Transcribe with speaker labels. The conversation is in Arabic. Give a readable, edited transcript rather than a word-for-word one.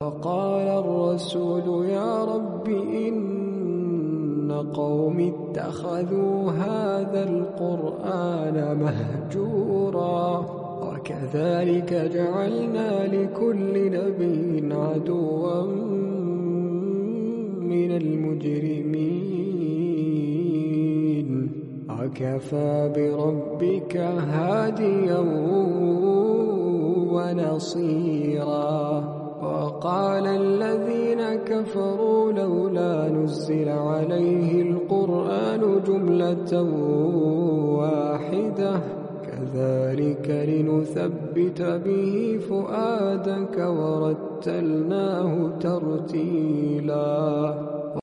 Speaker 1: فقال الرسول يا رب إن قوم اتخذوا هذا القرآن مهجورا وكذلك جعلنا لكل نبي عدوا من المجرمين وكفى بربك هاديا ونصيرا وقال الذين كفروا لولا نزل عليه القرآن جملة واحدة كذلك لنثبت به فؤادك ورتلناه ترتيلا